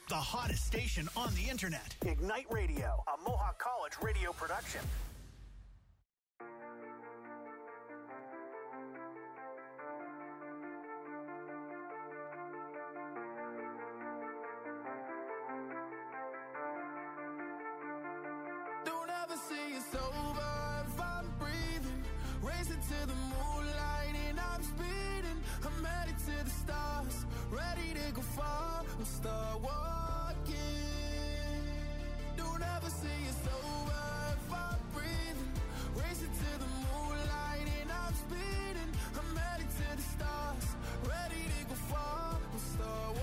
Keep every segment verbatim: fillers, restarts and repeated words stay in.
The hottest station on the internet. Ignite Radio, a Mohawk College radio production. Don't ever say it's over if I'm breathing. Racing to the moonlight and I'm speeding. I'm headed to the stars, ready to go far. We'll start walking. Don't ever say it's over if I'm breathing. Racing to the moonlight and I'm speeding. I'm headed to the stars, ready to go far. We'll start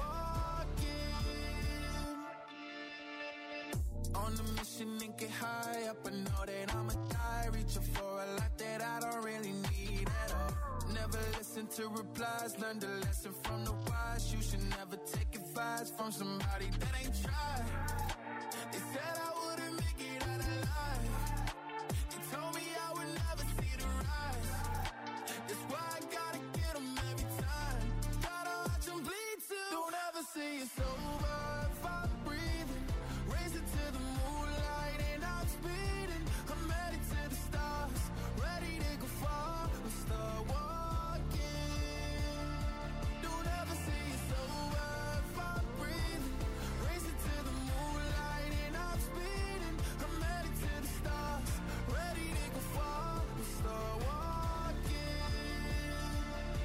walking. On the mission and get high up, I know that I'ma die. Reaching for a lot that I don't really need at all. Never listen to replies, learn the lesson from the wise. You should never take advice from somebody that ain't tried. They said I wouldn't make it out alive. They told me I would never see the rise. That's why I gotta get them every time. Gotta watch them bleed too. Don't ever say it's over if I'm breathing. Racing to the moonlight and I'm speeding. I'm headed to the stars, ready to go far. We'll start walking. Don't ever say it's over if I'm breathing. Racing to the moonlight and I'm speeding. I'm headed to the stars, ready to go far. We'll start walking.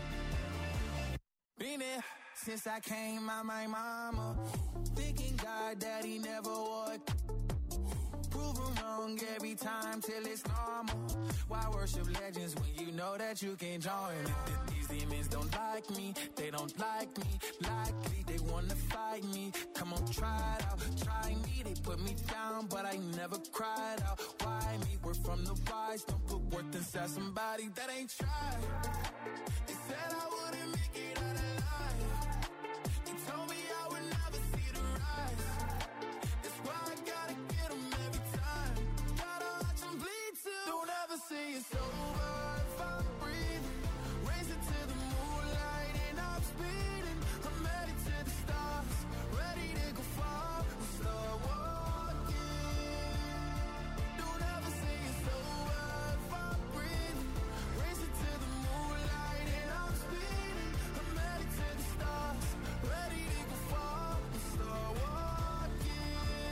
Been there since I came out my mama. Thinking God that he never would. Prove him wrong every time till it's normal. Why worship legends when you know that you can join? These demons don't like me, they don't like me. Likely they wanna fight me. Come on, try it out, try me. They put me down, but I never cried out. Why me? We're from the wise. Don't put worth inside somebody that ain't tried. They said I wouldn't make it out alive. They told me I would never see the rise. That's why I gotta get them every time. Gotta watch them bleed too. Don't ever say it's over if I'm breathing. Racing to the moonlight and I'm speeding. I'm headed to the stars, ready to go far. We'll start walking. Don't ever say it's over if I'm breathing. Racing to the moonlight and I'm speeding. I'm headed to the stars, ready to go far. We'll start walking.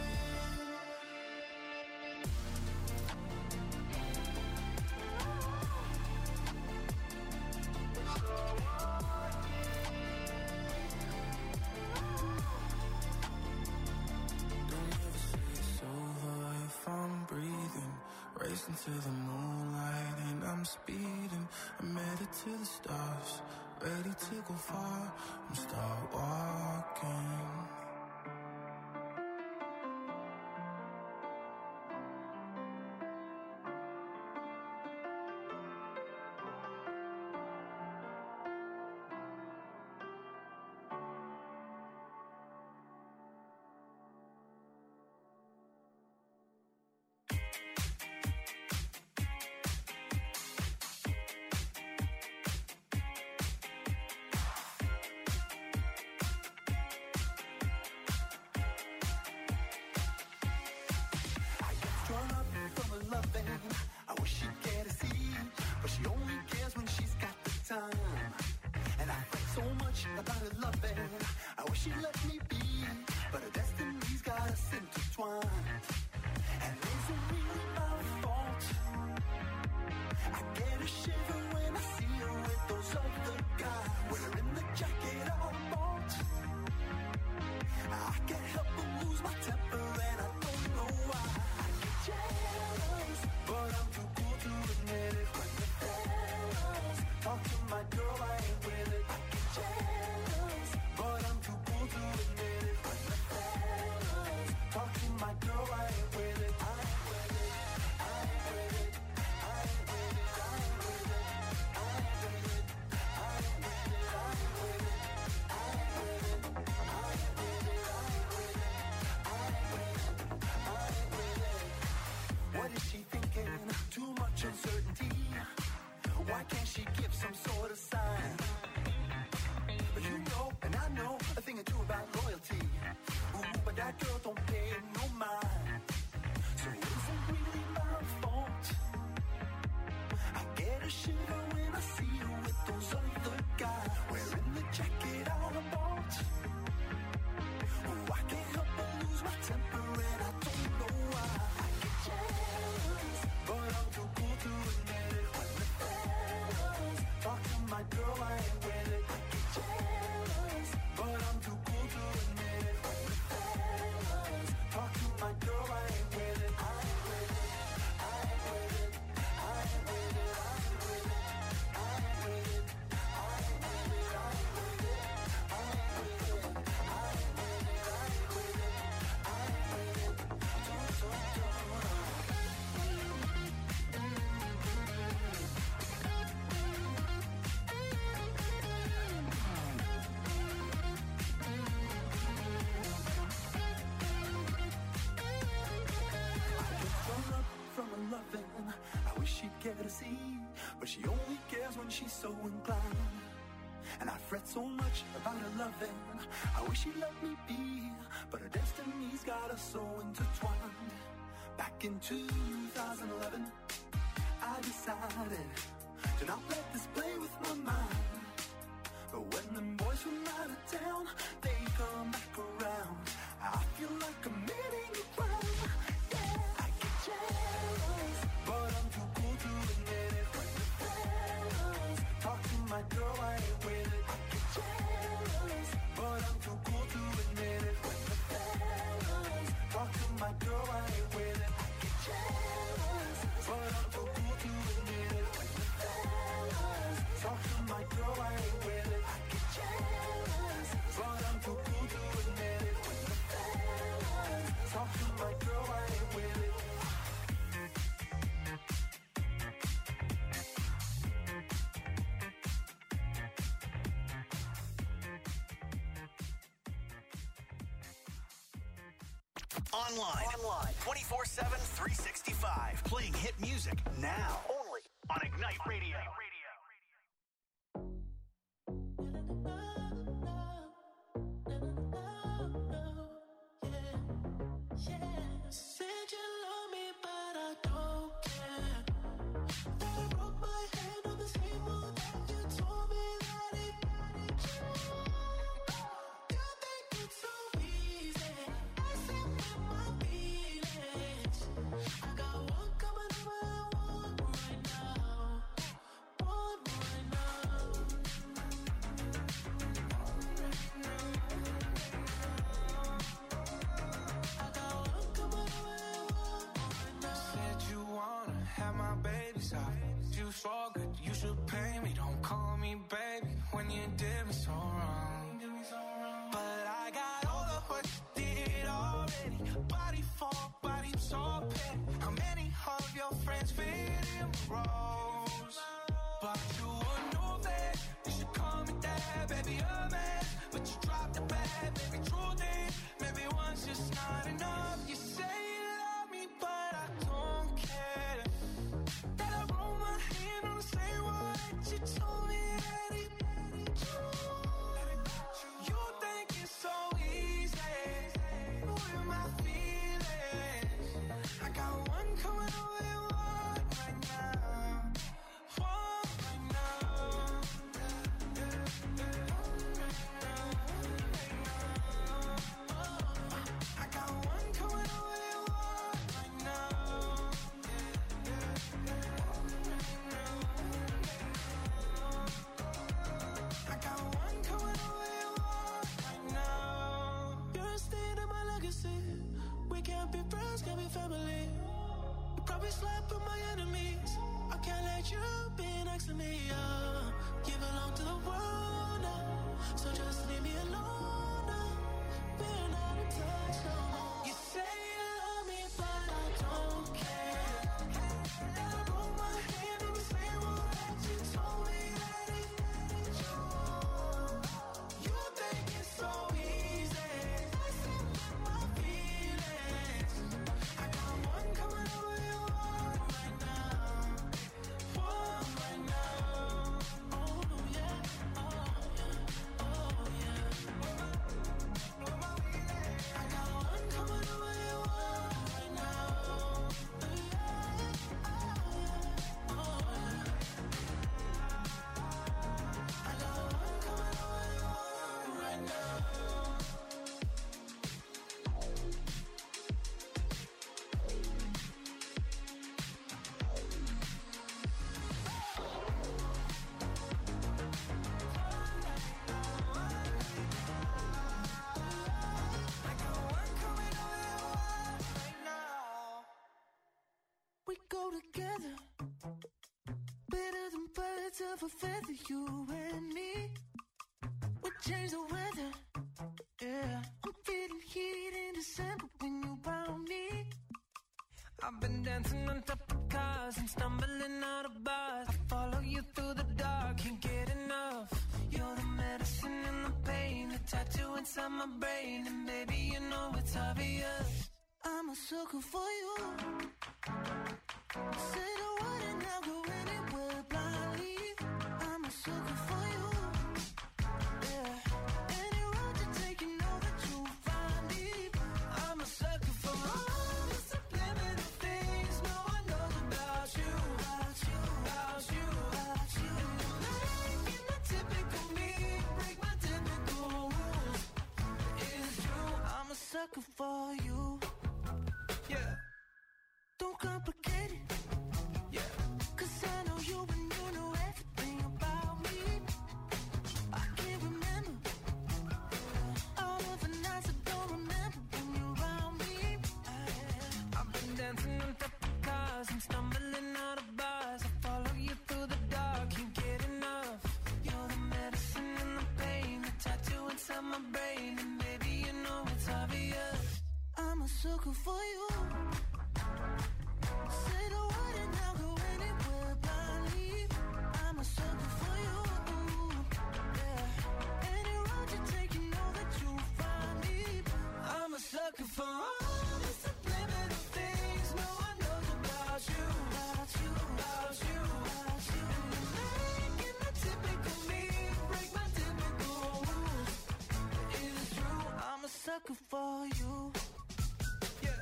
Don't ever say it's over if I'm breathing. Racing to the moonlight and I'm speeding. I'm headed to the stars, ready to go far. I'm start walking. Drawn up from a loving, I wish she'd get a seat, but she only cares when she's got the time. And I think so much about her loving, I wish she'd let me be, but her destiny's got us intertwined. And is it really my fault? I get a shiver when I see her with those other guys, wearing the jacket I bought. I can't help but lose my temper and I don't know why. I get jealous, but I'm too cool to admit it. When the fellas talk to my girl, I ain't with it. I get jealous, but I'm too cool to care to see, but she only cares when she's so inclined. And I fret so much about her loving. I wish she'd let me be, but her destiny's got us so intertwined. Back in two thousand eleven, I decided to not let this play with my mind. But when them boys from out of town, they come back around, I feel like I'm committing a crime. Yeah, I get jealous, but I'm too cool to admit it. When the fellas talk to my girl, I ain't with it. I get jealous, but I'm too cool to admit it. When the fellas talk to my girl, I ain't with it. I get jealous, but I'm too cool to admit it. When the fellas talk to my girl, I ain't with it. I get jealous, but I'm too cool to admit it. When the fellas talk to my girl, I ain't with it. Online. Online. twenty-four seven, three sixty-five. Playing hit music now. Only on Ignite Radio. Said you love me, but I don't care. That I broke my hand on the table, that you told me that it mattered you. You think it's so easy, I said with my feelings. I got one coming over and one right now. One right now. I got one coming over and one right now. Said you wanna have my baby's eyes. You so good, you should pay me. Don't call me baby when you did me so wrong. But I got all of what you did already. Body for body, so petty. How many of your friends fit in roles? But you would know that you should call me dad, baby, a man. But you dropped the bag, baby, true thing. Maybe one's just not enough. You say you love me, but I don't care. That I roll my hand on the same one that you told me that it mattered you. You think it's so easy with my feelings. I got one coming over and one right now. One right now. I got one coming over and one right now. I got one coming over and one right now. You're a stain in my legacy. We can't be friends, can't be family. You probably slept with my enemies. I can't let you be next to me. Uh, you belong to the world now, so just leave me alone now. We're not in touch no more. You say you love me, but I don't care. That I broke my hand on the same one that you told me that it mattered you. You think it's so easy, I said with my feelings. I got one coming over and one right now. One right now. Oh yeah, oh yeah, oh yeah. I got one coming over and one right now. Yeah, oh yeah, oh yeah. I got one coming over and one right now. I got one coming over and one right now. We go together, better than birds of a feather, you and me. We change the weather, yeah. I'm feeling heat in December when you found me. I've been dancing on top of cars and stumbling out of bars. I follow you through the dark, can't get enough. You're the medicine and the pain, the tattoo inside my brain. And baby, you know it's obvious. I'm a sucker for you. Say the word and I'll go sucker for you. Yeah. Don't complicate it. Yeah. Cause I know you and you know everything about me. I can't remember all of the nights I don't remember when you're around me. I, I've been dancing on top of cars and stumbling out of bars. I follow you through the dark, can't get enough. You're the medicine and the pain, the tattoo inside my brain, and maybe you know it's obvious. I'm a sucker for you. Say the word and I'll go anywhere blindly. I'm a sucker for you. Yeah. Any road you take, you know that you'll find me. I'm a sucker for all the subliminal things no one knows about you. About you, about you, about you. And you're making the typical me break my typical rules. It is true, I'm a sucker for you. Yeah.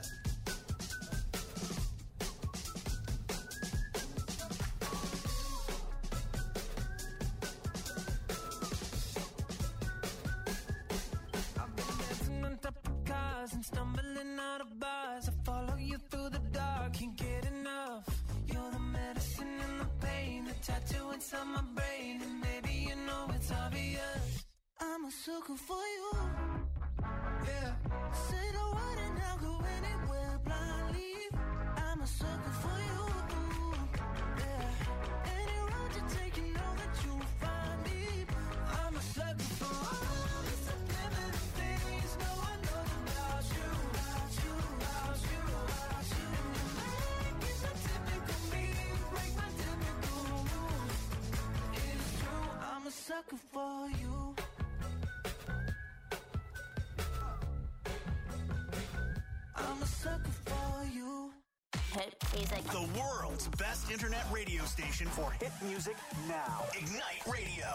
And stumbling out of bars, I follow you through the dark, can't get enough. You're the medicine and the pain, the tattoo inside my brain, and maybe you know it's obvious. I'm a sucker for you. Yeah. Say the word and I'll go anywhere blindly. I'm a sucker for you. Yeah. Any road you take, you know that you'll find me. I'm a sucker for all the subliminal things no one knows about you, about you, about you, about you. And you're making the typical me break my typical rules. It is true, I'm a sucker for you. I'm a sucker for you. Hit music. The world's best internet radio station for hit music now. Ignite Radio.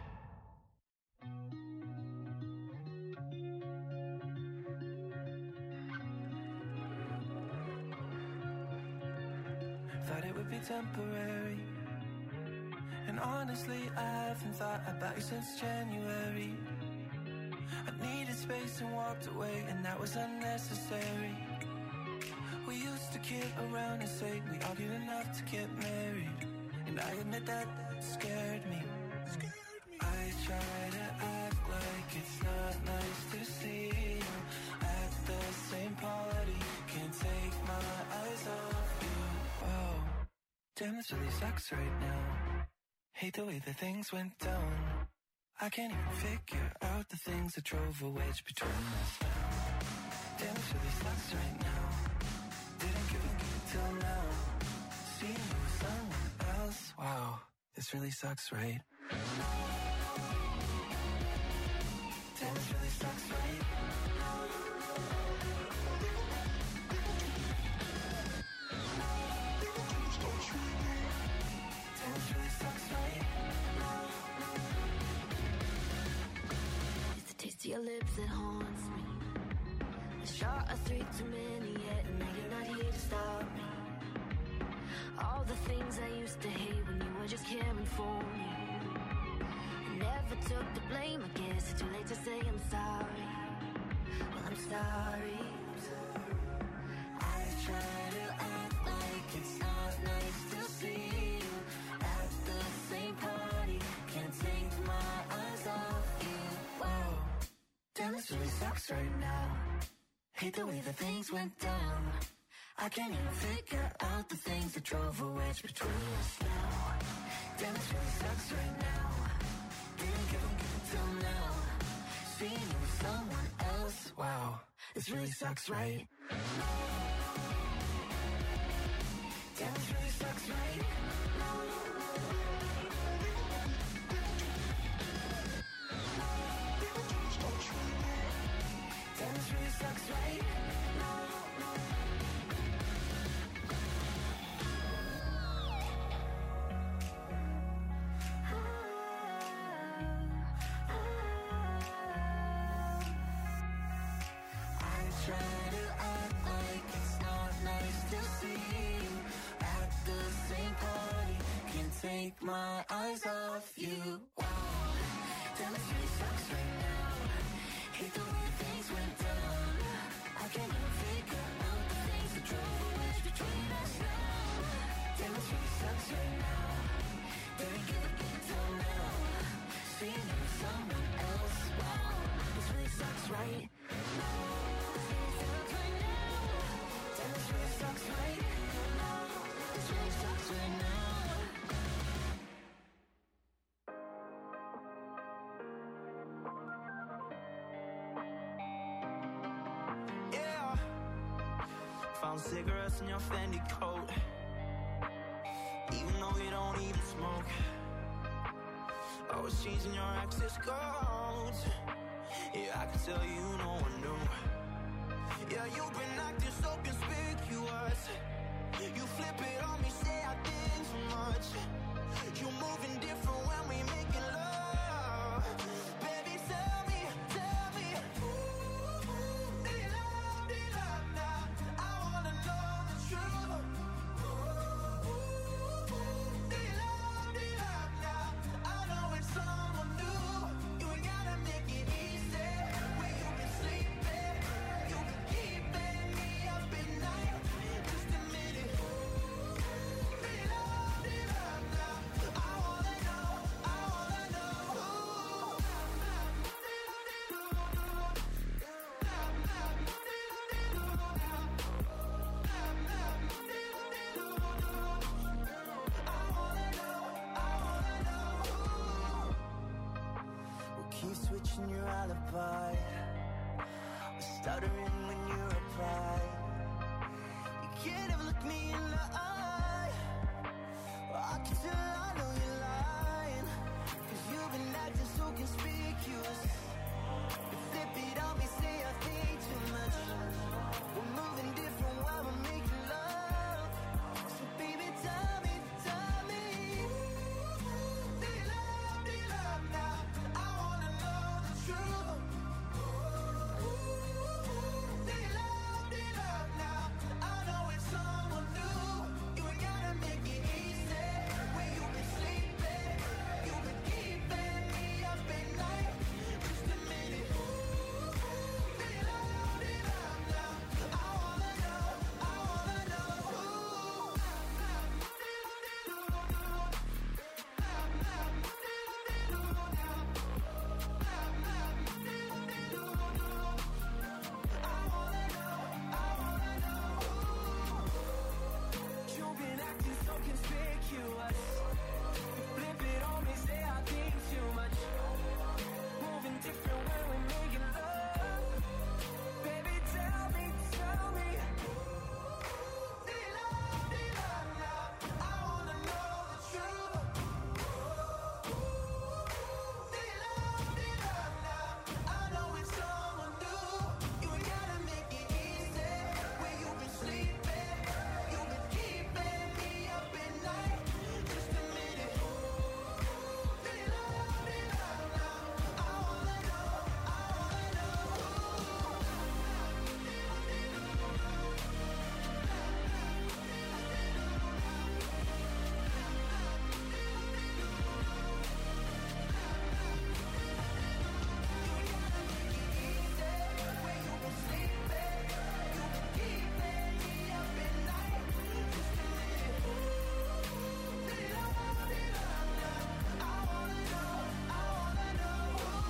Thought it would be temporary, and honestly I haven't thought about you since January. I needed space and walked away, and that was unnecessary. We used to kid around and say we argued enough to get married, and I admit that scared me. I try to act like it's not nice to see you at the same party. Can't take my eyes off you. Whoa, damn, this really sucks right now. Hate the way that things went down. I can't even figure out the things that drove a wedge between us now. Damn, this really sucks right now. Didn't give a good till now. Seeing you with someone else. Wow, this really sucks, right? Damn, this really sucks, right? Damn, this really sucks, right? It's the taste of your lips that haunts me. A shot of three too many yet, and now you're not here to stop me. All the things I used to hate when you were just caring for me. I never took the blame, I guess it's too late to say I'm sorry. Well, I'm sorry. I try to act like it's not nice to see you at the same party. Can't take my eyes off you. Wow, damn, this really sucks right now. Hate the way that things went down. I can't even figure out the things that drove a wedge between us now. Damn, this really sucks right now. Didn't give a good till now. Seeing you with someone else. Wow, this really sucks, right? Damn, this really sucks, right? Damn, this really sucks, right? Take my eyes off you. Wow, damn, this really sucks right now. Hate the way things went down. cigarettes in your Fendi coat. Even though you don't even smoke. Always changing your access codes. Yeah, I can tell you no one knew. Yeah, you've been acting so conspicuous. You flip it on me, say I think too much. You moving different when we making love. Baby, tell me, tell me, ooh, do you love, do you love now? I wanna know the truth. Ooh, do you love, do you love now? I know it's someone new. You ain't gotta make it easy. Where you been sleeping, you been keeping me up at night. Just a minute. Do you love, do you love now? I wanna know, I wanna know. We'll keep switching your alibi. We're stuttering when you reply. You can't ever look me in the eye. Well, I can tell I know you're lying. Cause you've been acting so conspicuous. You flip it on me, say I think too much. We're moving different while we're making love. So baby, tell me, tell me, do you love, do you love now? I wanna know the truth. Do you love, do you love now? I know it's someone new. You ain't gotta make it easy. Where you been sleeping, you been keeping me up at night. Just a minute. Do you love, do you love now? I wanna know, I wanna know. You've been acting so conspicuous. You flip it on me, say I think too much. Moving different when we're making love. Baby, tell me, tell me. Do you love, do you love now? I wanna know the truth. Do you love, do you love now? I know it's someone new. You ain't gotta make it easy. Where you been sleeping, you been keeping me up at night. Just a minute. Do you love, do you love now? I wanna know, I wanna know. Where you been sleeping, you been keeping me up at night. Just a minute. Do you love, do you love now? I wanna know, I wanna know.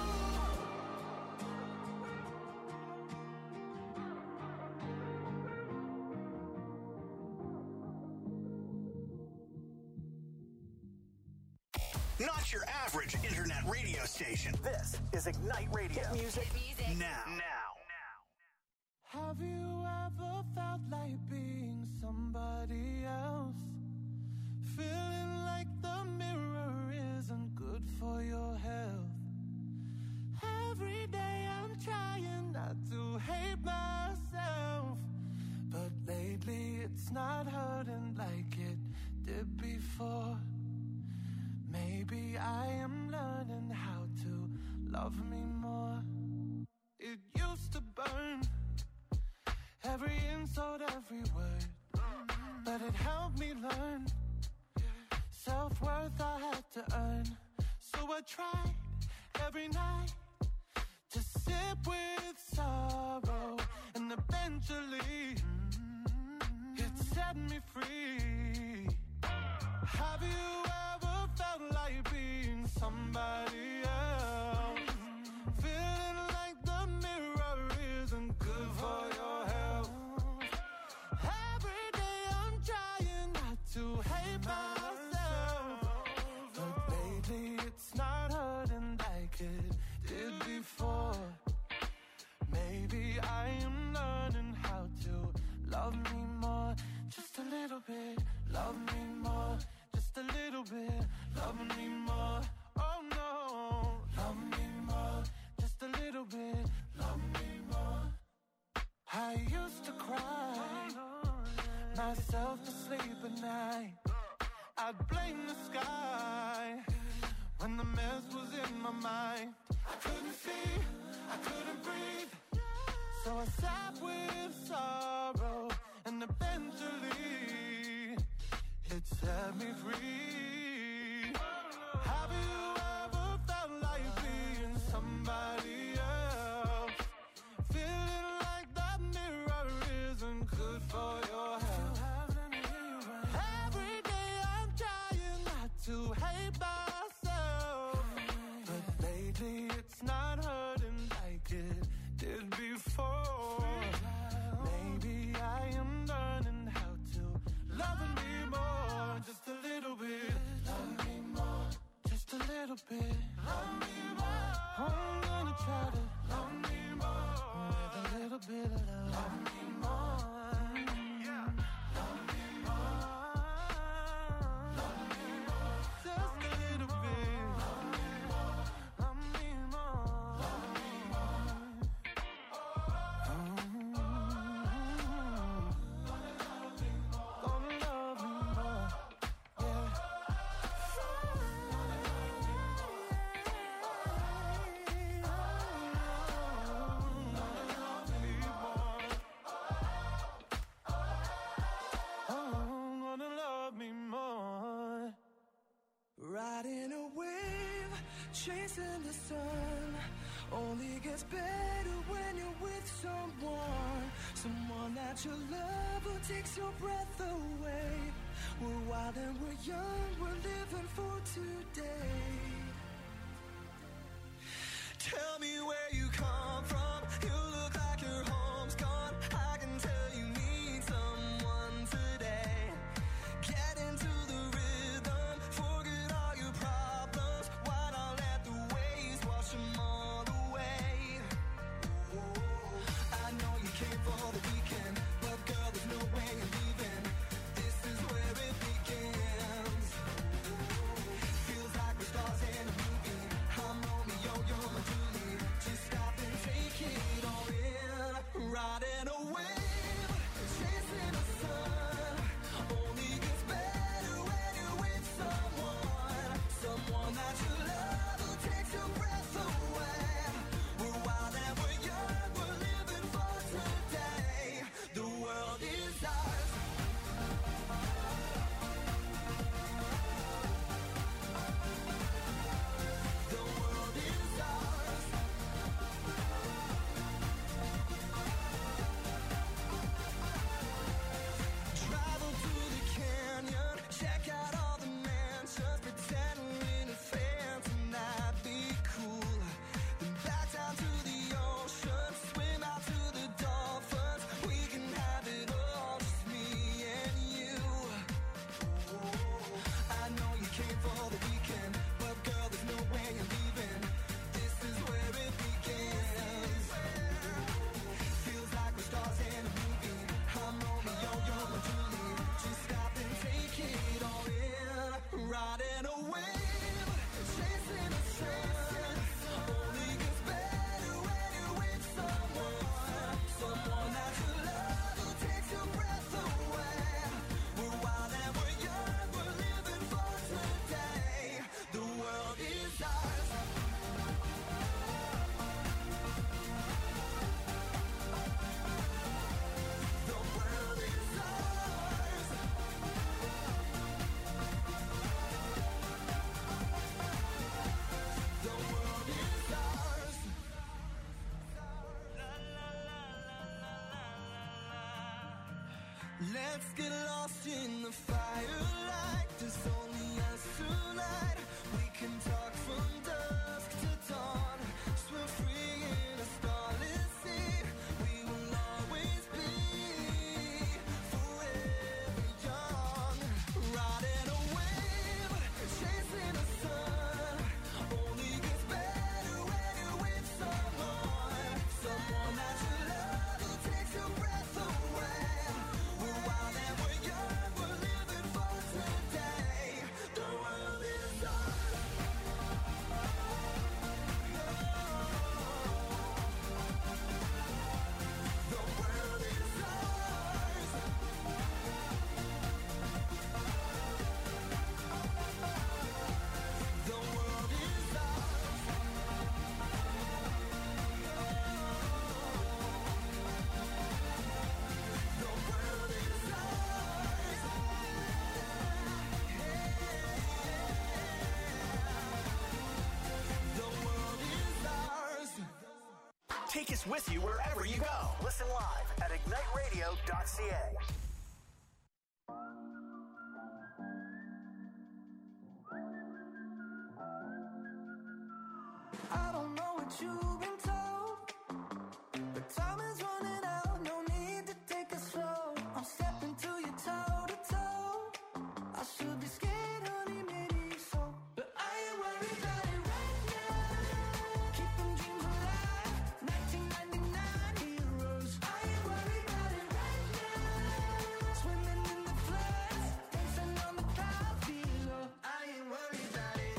Not your average internet radio station. This is Ignite Radio. Hit music, now. Now. Have you ever felt like being somebody else? Feeling like the mirror isn't good for your health. Every day I'm trying not to hate myself, but lately it's not hurting like it did before. Maybe I am learning how to love me more. It used to burn, every insult, every word, but it helped me learn self-worth I had to earn. So I tried every night to sit with sorrow, and eventually it set me free. Have you ever felt like being somebody else? Feeling like the mirror isn't good for your health. Every day I'm trying not to hate myself, but lately it's not hurting like it did before. Maybe I am learning how to love me more. love me more, just a little bit. Love me more, oh no. Love me more, just a little bit. Love me more. I used to cry myself to sleep at night. I'd blame the sky when the mess was in my mind. I couldn't see, I couldn't breathe, so I sat with sorrow, and eventually it set me free. Have you ever felt like being somebody else? Feeling like that mirror isn't good for your health. Every day I'm trying not to hate myself, but lately it's not hurting like it did before. Maybe I am learning how to love me more, just a little bit. Love me more, just a little bit. Love me more. I'm gonna try to love me more with a little bit of love. Love me more. Yeah. Love me more. Love me more. Just a little bit. Love me more. Love me more. Love me more. Gonna love me more. Yeah. Riding a wave, chasing the sun, only gets better when you're with someone. Someone that you love who takes your breath away. We're wild and we're young, we're living for today. Tell me where you come from, you look like your home's gone. I can tell you need someone today. Get into the rhythm, forget all your problems. Why not let the waves wash them all away? I know you came for the weekend, but girl, there's no way you're leaving. This is where it begins. Feels like we're stars in a movie. I'm Romeo, you're my Julie. Just stop and take it all in. Riding a wave, chasing the sun. Only gets better when you're with someone. Someone that you love who takes your breath away. We're wild and we're young, we're living for today. The world is ours. The world is ours. Travel to the canyon, check out all the mansions, pretend we're in a phantom, that'd be cool. Then back down to the ocean, swim out to the dolphins. We can have it all, just me and you. I know you came for the weekend, but girl, there's no way you're leaving. This is where it begins. Feels like we're stars in a movie. I'm Romeo, you're my Julie. Just stop and take it all in. Riding a wave, chasing the sun. Only gets better when you're with someone. Someone that you love who takes your breath away. We're wild and we're young, we're living for today. The world is ours. The world is ours. The world is ours. Let's get lost in the firelight. There's only us tonight. We can talk from dusk to dawn. Swim free in a starless sea. We will always be forever young. Riding a wave, chasing the sun. Only gets better when you're with someone. Someone that you love who takes your breath away. We're wild and we're young, we're living for Take us with you wherever you go. Listen live at ignite radio dot c a. I don't know what you've been told, but time is running out, no need to take it slow. I'm stepping to you toe to toe. I should be scared, honey, maybe so, but I ain't worried about it right now. Keeping dreams alive, nineteen ninety-nine heroes. I ain't worried about it right now. Swimming in the floods, dancing on the clouds below. I ain't worried about it.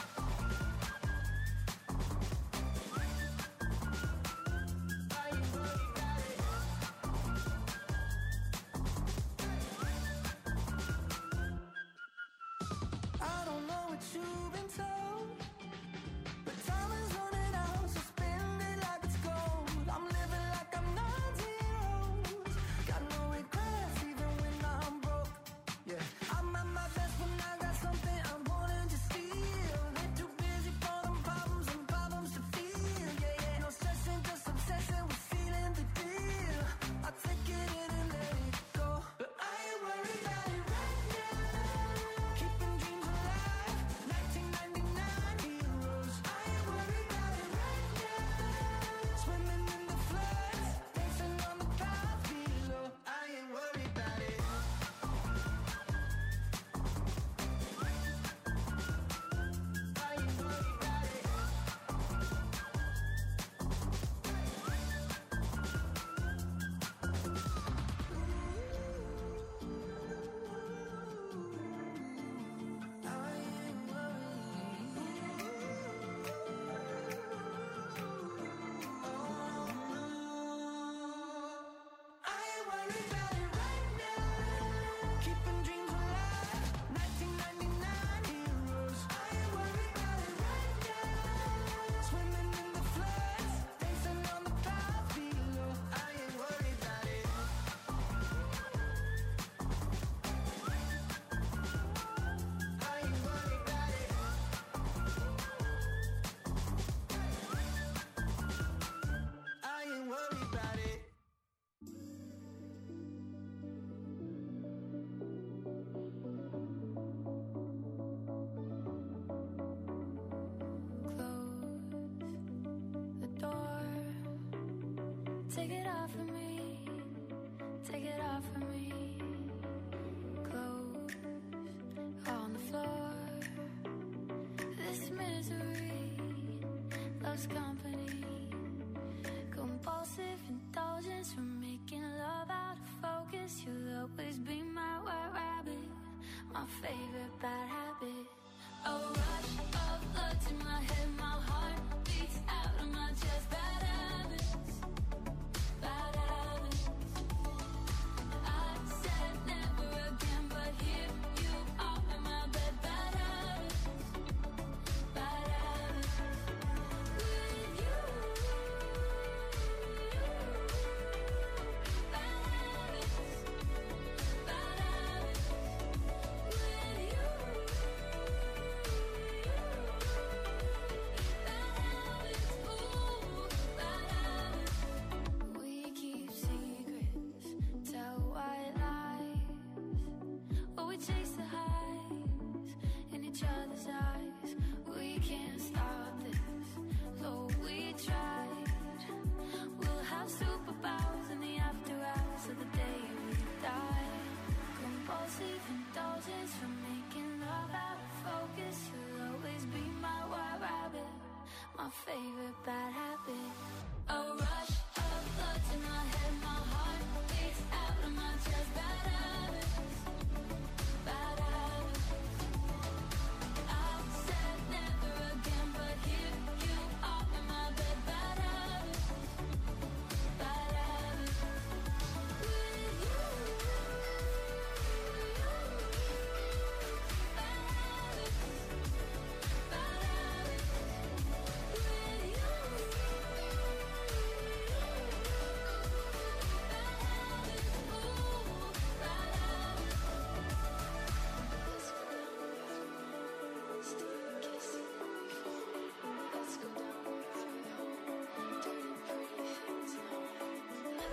I don't know what you've been told, but time is running out, so spend it like it's gold. I'm living like I'm nine zeros. Got no regrets even when I'm broke. Yeah, I'm at my best when I got something I'm wanting to steal. They're too busy for them problems and problems to feel. Yeah, yeah, no stressing, just obsessing with sealing the deal. I take it in and let it go, but I ain't worried about it right now. Keeping dreams alive, nineteen ninety-nine heroes. I ain't worried about it right now. Swimming in the floods, dancing on the clouds below. I ain't worried about it. I ain't worried about it. I ain't worried about it right now. Keeping dreams alive, nineteen ninety-nine heroes. I ain't worried about it right now. Swimming in the floods, dancing on the clouds below. I ain't worried about it. I ain't worried about it. I ain't worried about it. Close the door. Take it off of me. Take it off of me. Close on the floor. This misery loves company. Compulsive indulgence from making love out of focus. You'll always be my white rabbit, my favorite bad habit. A rush of blood to my head, my heart beats out of my chest. Bad habits, bad habits. I said never again, but here you are in my bed. Bad habits, bad habits. With you, bad habits, bad habits. With you, my favorite bad habit. A rush of blood to my head, my heart beats out of my chest. Bad habits, bad habits.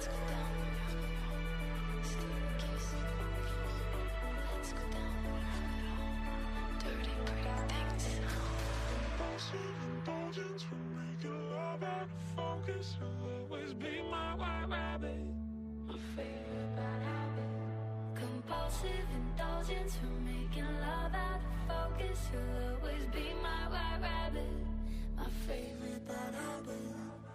Compulsive indulgence, we're making love out of focus. You'll always be my white rabbit, my favorite bad habit.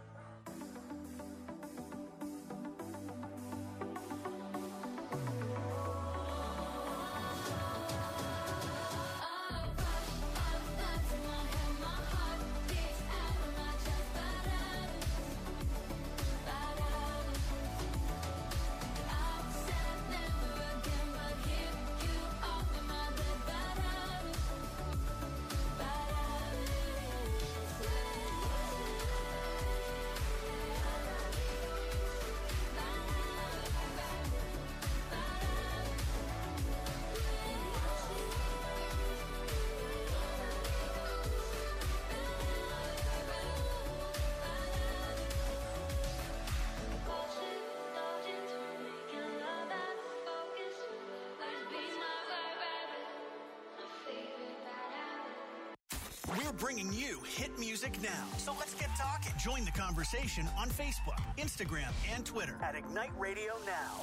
We're bringing you hit music now. So let's get talking. Join the conversation on Facebook, Instagram, and Twitter at Ignite Radio Now.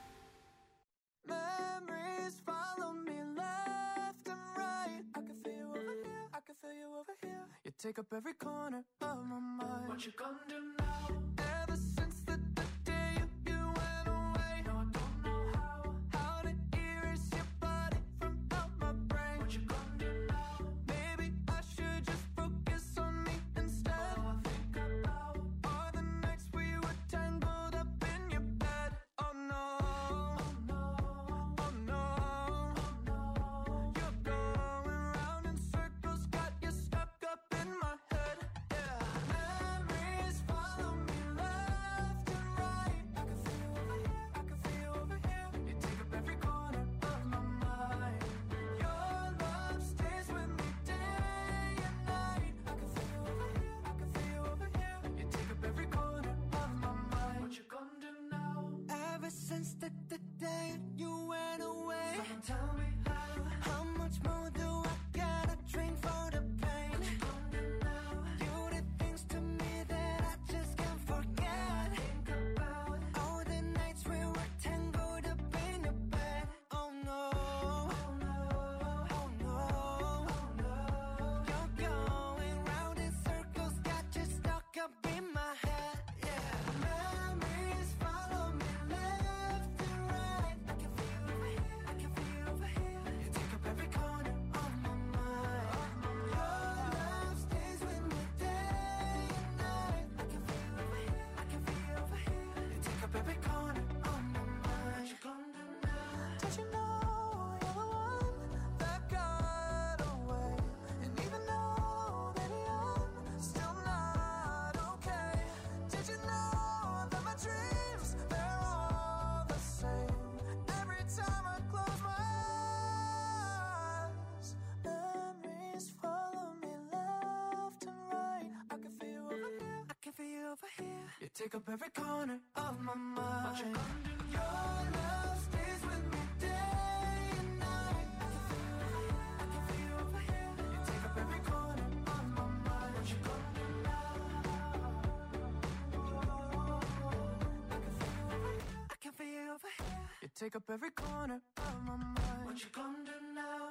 Memories follow me left and right. I can feel you over here. I can feel you over here. You take up every corner of my mind. What you gonna do now? Ever since the, the day you, you went away, no, I don't know how. How to erase your body from out my brain. What you gonna do now? Maybe I should just focus on me instead. All I think about are the nights we were tangled up in your bed. Oh no, oh no, oh no, oh no. You're going round in circles, got you stuck up in my head. Yeah, memories follow me left and right. I can feel you over here, I can feel you over here. You take up every corner of my mind. Your love stays with me day and night. I can feel you over here, I can feel you over here. You take up every corner of my mind. What you gonna do now? Ever since the, the day you went away, someone tell me how. How much more do I gotta drink for the pain? What you gonna do now? You did things to me that I just can't forget. Think about all the nights we were tangled up in your bed. Oh no, oh no, oh no, oh no. You're going round in circles, got you stuck up in my head. Yeah, memories follow me left and right. I can feel you over here, I can feel you over here. You take up every corner of my mind. Your love stays with me day and night. I can feel you over here, I can feel you over here. You take up every corner of my mind. What you gonna do now? Don't you know you're the one that got away? And even though, baby, I'm still not okay. Did you know that my dreams, they're all the same? Every time I close my eyes, memories follow me left and right. I can feel you over here, I can feel you over here. You take up every corner of my mind. What you gonna do? Your love stays with me day and night. I can feel you over here, I can feel you over here. You take up every corner of my mind. What you gonna do now? I can feel you over here. You take up every corner of my mind. What you gonna do now?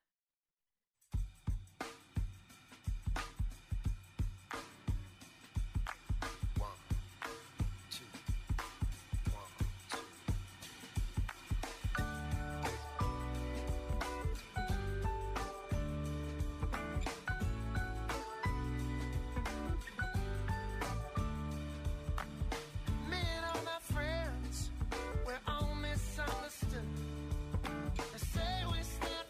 Me and all my friends, we're all misunderstood. They say we stand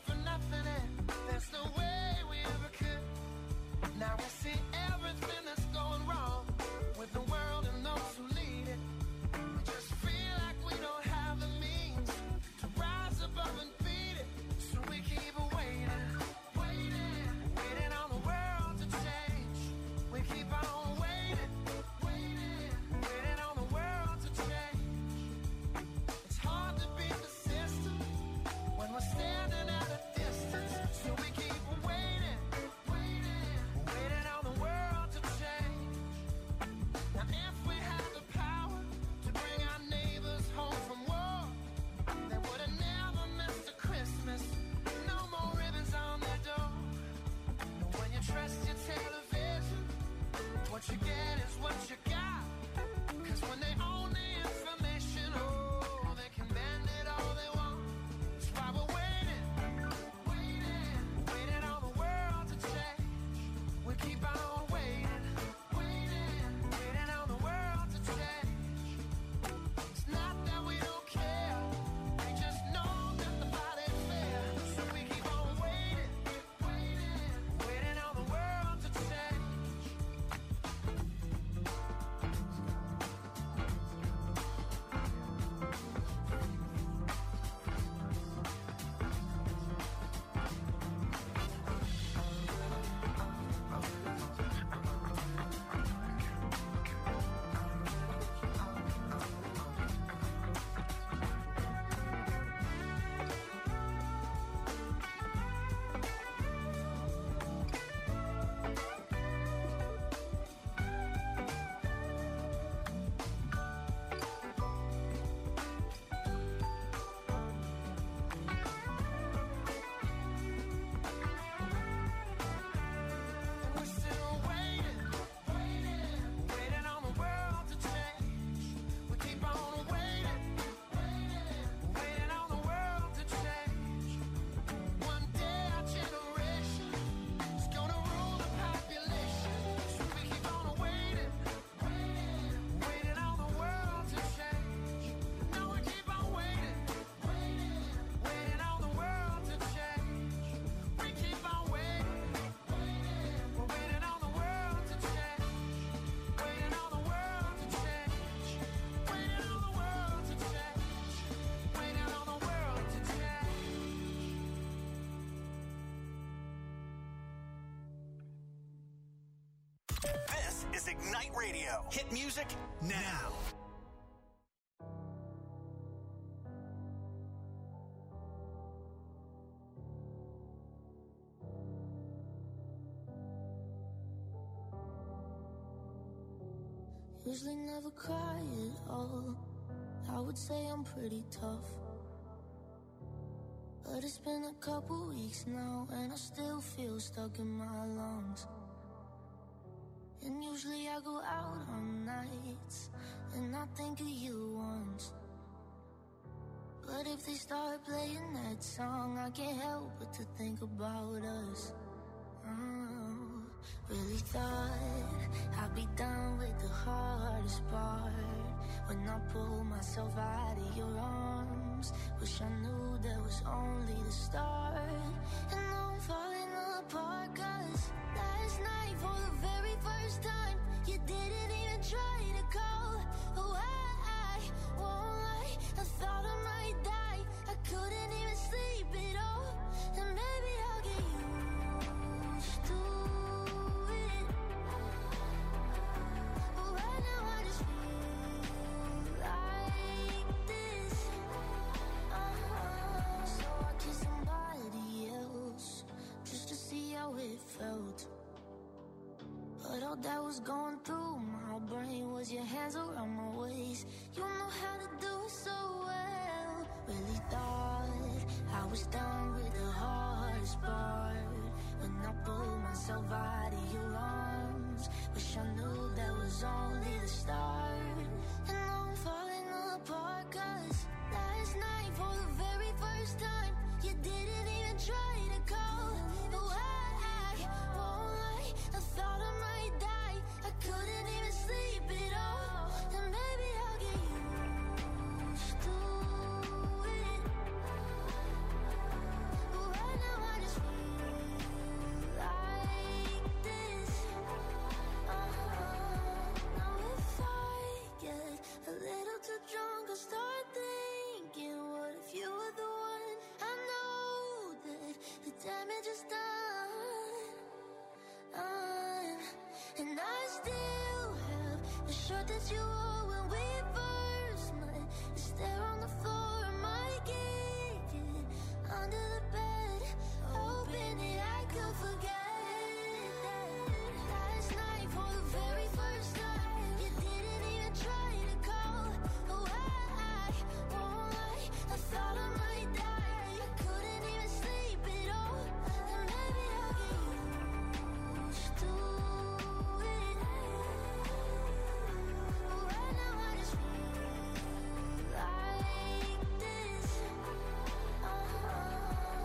This is Ignite Radio. Hit music now. Usually never cry at all. I would say I'm pretty tough, but it's been a couple weeks now and I still feel stuck in my lungs. And usually I go out on nights and I think of you once, but if they start playing that song, I can't help but to think about us. Oh, really thought I'd be done with the hardest part when I pulled myself out of your arms. Wish I knew that was only the start. And now I'm falling apart, cause last night for the very first time you didn't even try to call. Oh, I, I won't lie, I thought I might die. I couldn't even sleep at all. And maybe I'll get used to it, but right now I just feel like this. Uh-huh. So I kissed somebody else just to see how it felt, but all that was going through my brain was your hands around my waist. You know how to do it so well. Really thought I was done with the hardest part when I pulled myself out of your arms. Wish I knew that was only the start. And now I'm falling apart, cause last night for the very first time you didn't even try to call. Oh, I, I won't lie, I thought I might die. I couldn't even sleep at all. And maybe I'll get used to it, but right now I just feel like this. Uh-huh. Now if I get a little too drunk, I'll start thinking, what if you were the one? I know that the damage is done, uh, and I still have the shirt that you wore when we first met. It's there on the floor, I might kick it under the bed, hoping that I could forget that last night for the very first time you didn't even try to call. Oh, I, I won't lie, I thought I might die. I couldn't even sleep at all. And maybe I'll get used to it, but right now I just feel like this. Uh-huh.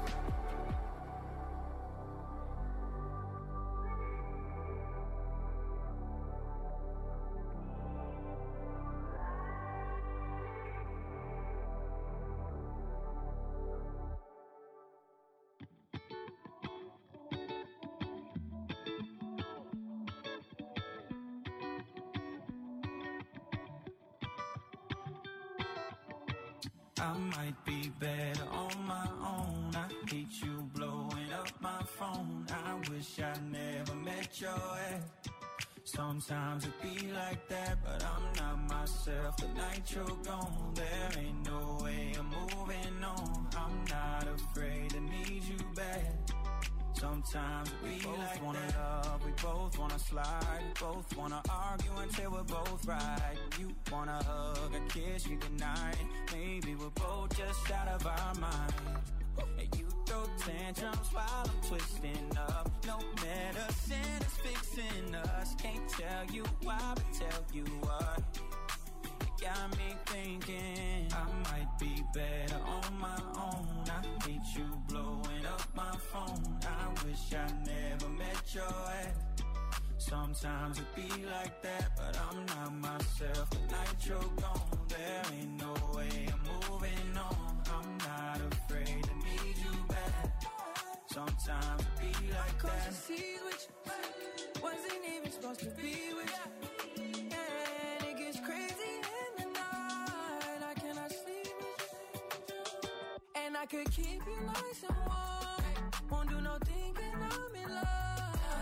I might be better on my own. I hate you blowing up my phone. I wish I never met your ex. Sometimes it be like that, but I'm not myself. The night you're gone, there ain't no way I'm moving on. I'm not afraid to need you back. Sometimes we both like wanna that. Love, we both wanna slide, we both wanna argue until we're both right. You wanna hug and kiss you goodnight. Maybe we're both just out of our mind. And you throw tantrums while I'm twisting up. No medicine is fixing us. Can't tell you why, but tell you what. You got me thinking I might be better on my own. I hate you blowing up my phone. I wish I never met your ex. Sometimes it be like that, but I'm not myself. The night you're gone, there ain't no way I'm moving on. I'm not afraid to need you back. Sometimes it be like that. Cause you see which wasn't even supposed to be with you. And it gets crazy in the night. I cannot sleep with you. And I could keep you nice and warm. Won't do no thinking I'm in love. If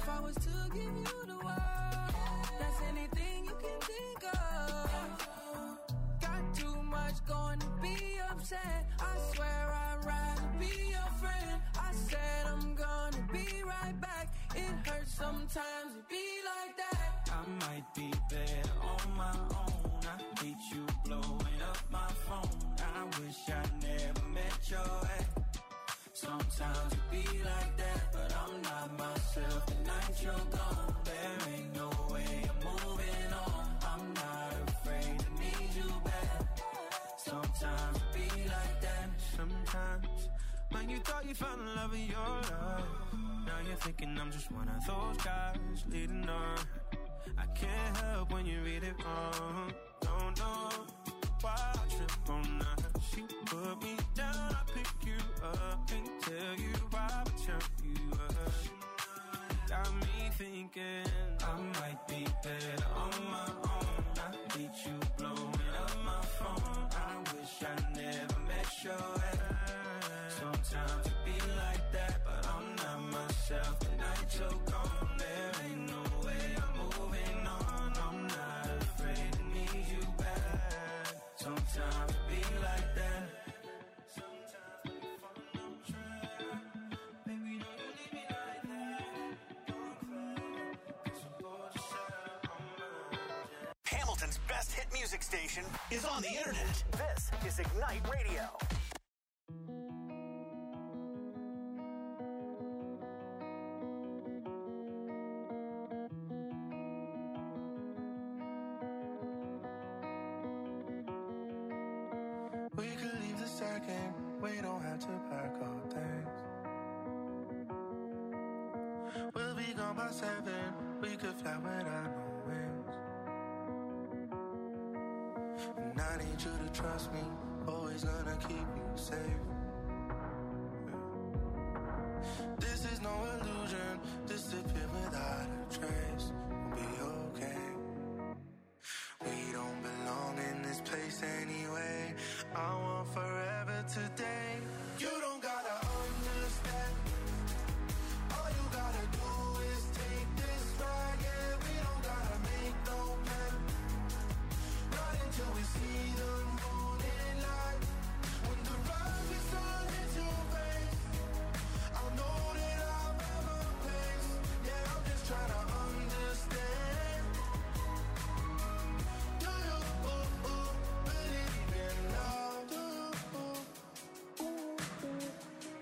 If I was to give you the world, that's anything you can think of. Got too much going to be upset. I swear I'd rather be your friend. I said I'm gonna be right back. It hurts sometimes to be like that. I might be better on my own. I hate you blowing up my phone. I wish I never met your ex. Sometimes it be like that, but I'm not myself the night you're gone. There ain't no way I'm moving on. I'm not afraid to need you back. Sometimes it be like that. Sometimes when you thought you found the love of your life, now you're thinking I'm just one of those guys leading on. I can't help when you read it wrong. Don't know why I trip on that. She put me down, I pick you up. Can't tell you why I turn you up. Got me thinking I might be better on my own. I hate you blowing up my phone. I wish I never met your ex. Sometimes it be like that, but I'm not myself the night you're gone. There ain't no way I'm moving on. I'm not afraid to need you back. Sometimes it be like that. Sometimes we fall on track. Baby, don't you leave me like that. Don't cry, 'cause I'm bored to set on my Hamilton's best hit music station is on the internet. This is Ignite Radio. We could leave the second, we don't have to pack all things. We'll be gone by seven, we could fly without no wings. And I need you to trust me, always gonna keep you safe. This is no illusion, disappear without a trace. We'll be okay. We don't belong in this place anyway. I want forever today. You don't gotta understand. All you gotta do is take this ride. Yeah, we don't gotta make no plan. Not until we see the morning light. When the rug is on your face, I'll know that I'll have a place. Yeah, I'm just trying to understand. Do you ooh, ooh, believe in love? Do you ooh, ooh, ooh.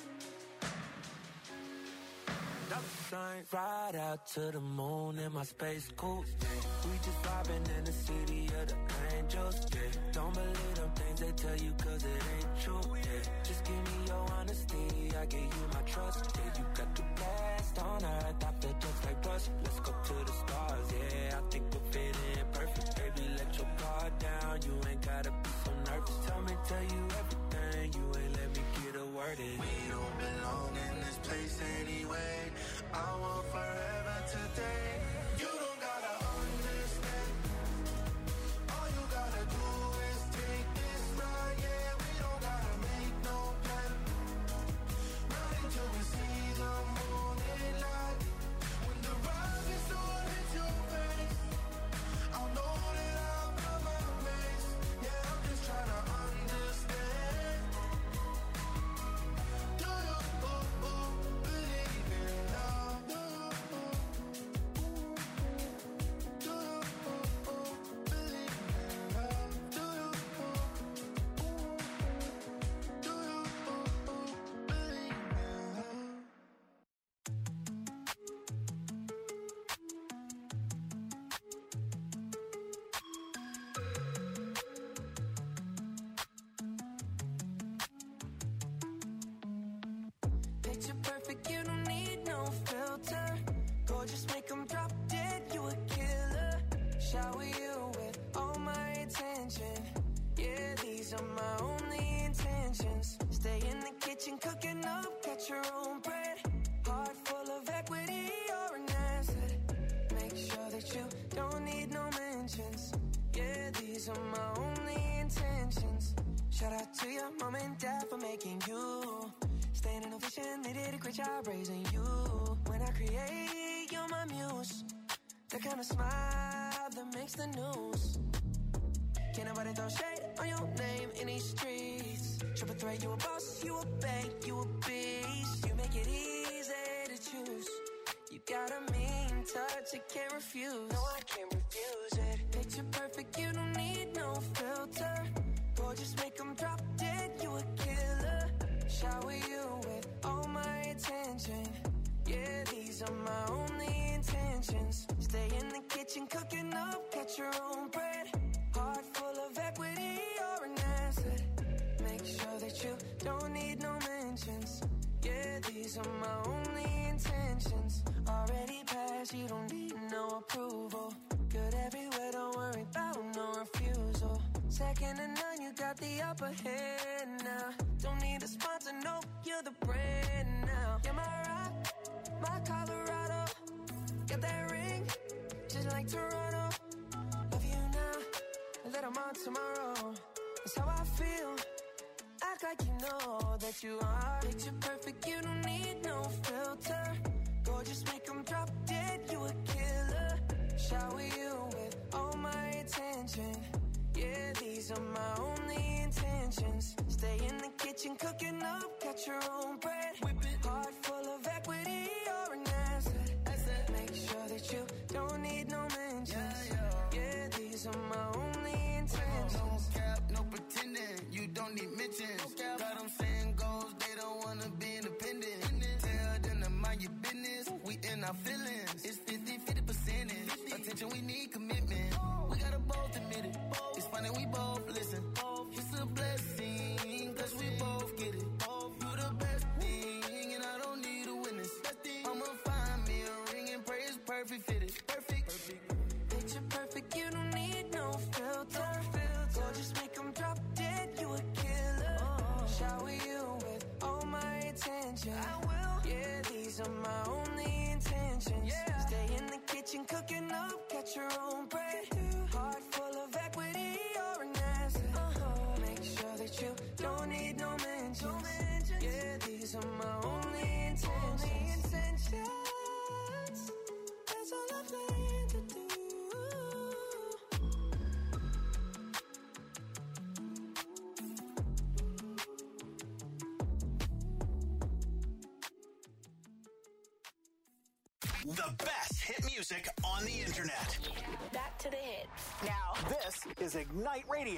Dollar signs, ride out to the moon in my space coupe. We just vibing in the city of the angels. Yeah. Don't believe them things they tell you 'cause it ain't true. Yeah. Just give me your honesty, I give you my trust. Yeah, you got the best on earth, I feel just like dust. Let's go to the stars, yeah, I think we'll fit in perfect. Baby, let your guard down, you ain't gotta be so nervous. Tell me, tell you everything, you ain't let me get a word in. We don't belong in this place anyway. I want forever today. You don't gotta understand. All you gotta do is take this ride. Yeah, we don't gotta make no plan. Not until we see the morning light. When the rug is on your face, I'll know that I'll find my place. Yeah, I'm just trying to understand. Do you ooh, ooh, believe in love? Do you ooh, do you ooh, ooh, believe in love? Do you ooh, ooh, do you ooh, ooh, believe in love? Picture perfect, you don't need no filter. Gorgeous, make them drop dead, you a killer. Shower you with all my attention. Yeah, these are my only intentions. Stay in the kitchen, cooking up, got your own bread. Heart full of equity, you're an asset. Make sure that you don't need no mentions. Yeah, these are my only intentions. Shout out to your mom and dad for making you. Staying in a vision, they did a great job raising you. When I create, you're my muse. The kind of smile that makes the news. Can't nobody throw shade on your name in these streets. Triple threat, you a boss, you a bank, you a beast. You make it easy to choose. You got a mean touch, I can't refuse. No, I can't refuse it. Picture perfect, you don't need no filter. Gorgeous, make them drop dead, you a killer. Shower you with all my attention. Yeah, these are my only intentions. Stay in the kitchen, cooking up, catch your own bread. Heart full of equity, you're an asset. Make sure that you don't need no mentions. Yeah, these are my only intentions. Already passed, you don't need no approval. Good everywhere, don't worry about no refusal. Second to none, you got the upper hand now. Don't need a sponsor, no, you're the brand now. You're my rock, my Colorado. Got that ring, just like Toronto. Love you now, and that I'm on tomorrow. That's how I feel. Act like you know that you are. Picture perfect, you don't need no filter. Gorgeous, make them drop dead, you a killer. Shower you with all my attention. Yeah, these are my only intentions. Stay in the kitchen, cooking up, catch your own bread. Whip it. Heart full of equity, you're an asset. asset. Make sure that you don't need no mentions. Yeah, yeah. Yeah, these are my only intentions. No cap, no pretending, you don't need mentions. No got them saying goals, they don't wanna be independent. Tell them to mind your business, we in our feelings. It's fifty, fifty percentage. Attention, we need commitment. We gotta both admit it. It's funny, we both listen. It's a blessing, cause we both get it. You the best thing, and I don't need a witness. I'ma find me a ring and pray it's perfect fitted. Perfect. Picture perfect, you don't need no filter. Gorgeous, make them drop dead, you a killer. Shower you with all my attention. I will. Yeah, these are my only intentions. Yeah. Stay in the kitchen, cooking up, catch your own bread. Heart full of equity, you're an asset. Uh-huh. Make sure that you don't need no mentions. Yeah, these are my only intentions. Only intentions. That's all I plan to do. The best hit music on the internet. Back to the hits. Now, this is Ignite Radio.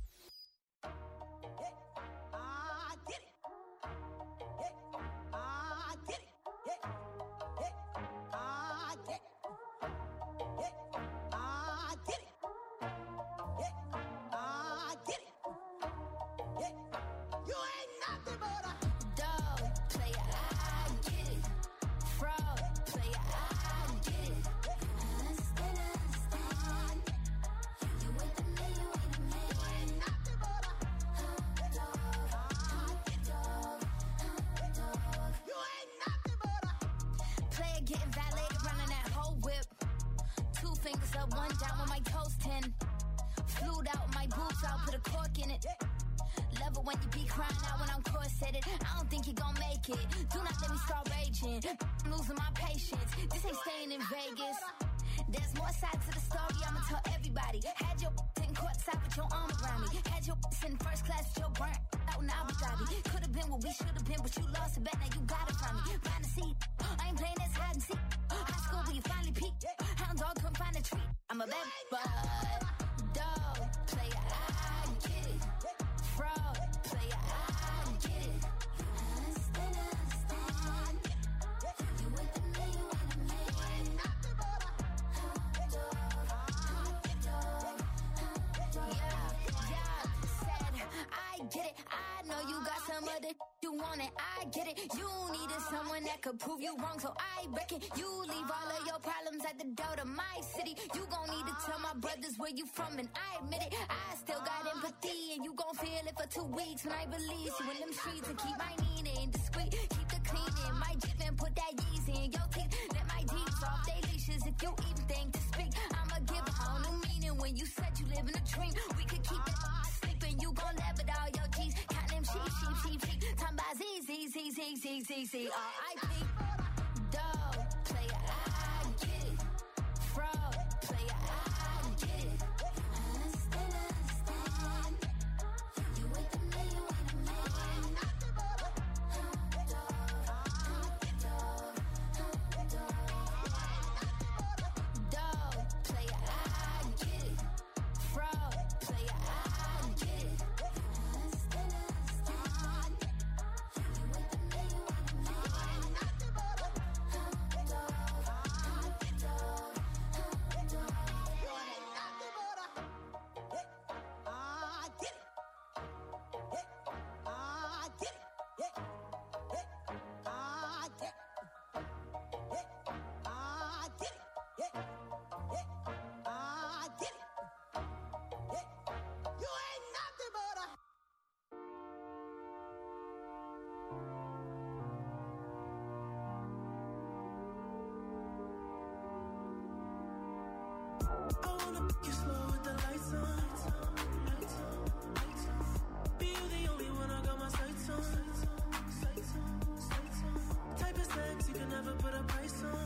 Could prove you wrong, so I reckon you leave all of your problems at the door to my city. You gon' need to tell my brothers where you from, and I admit it. I still got empathy, and you gon' feel it for two weeks when I release you in them streets and keep my meaning discreet. Keep the cleaning, my Jeep and put that Yeezy in your teeth. Let my deeds off they leashes if you even think to speak. I'ma give a whole new meaning when you said you live in a dream. We could keep it sleeping, you gon' laugh at all your G's. Count them sheep, sheep, sheep, sheep. Time by Z, Z, Z, Z, Z, Z, Z, R I P. Dog, player, I You slow with the lights on. Be you the only one I got my sights on. Type of sex you can never put a price on.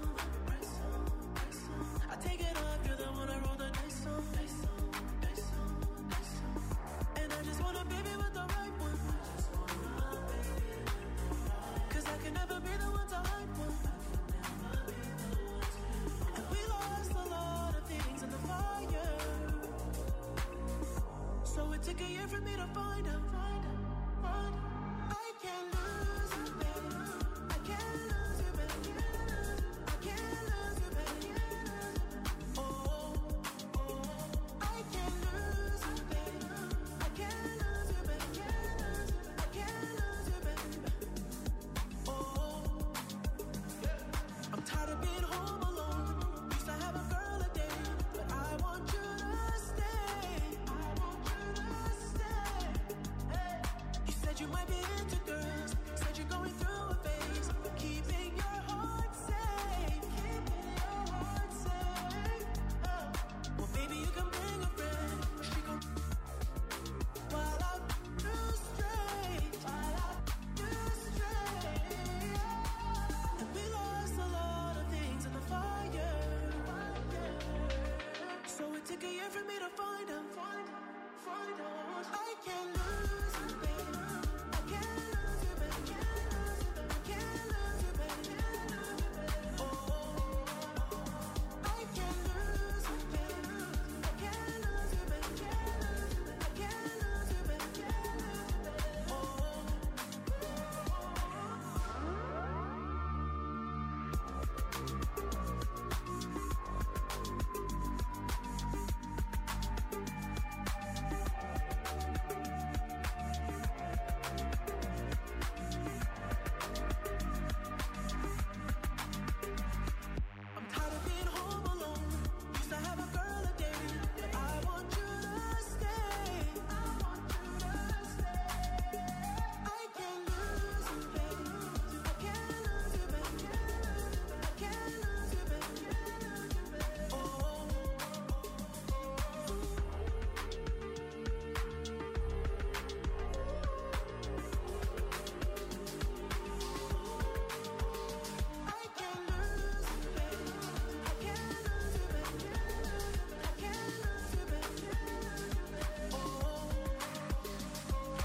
I take it off, you're the one I roll the dice on. And I just want a baby with the right one. Cause I can never be the one to hype one. And we lost a lot of things in the fire. So it took a year for me to find out. I can't lose you, baby. I can't lose you, baby. I can't lose you, baby. Oh, oh, I can't lose you, baby. I can't lose you, baby. I can't lose you, baby. Oh, I'm tired of being home alone. Used to have a girl a day, but I want you to stay. I want you to stay. Hey. You said you might be into girls. Said you're going through a phase, but keeping your heart safe. Keeping your heart safe. Oh. Well, maybe you can bring a friend. She gon' while I do straight. While I do straight. And we lost a lot of things in the fire. So it took a year for me